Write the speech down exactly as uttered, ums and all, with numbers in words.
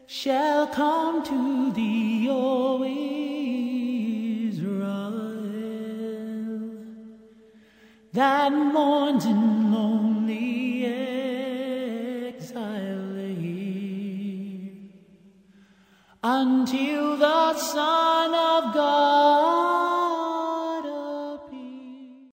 shall come to thee, O Israel, that mourns in lonely exile here, until the Son of God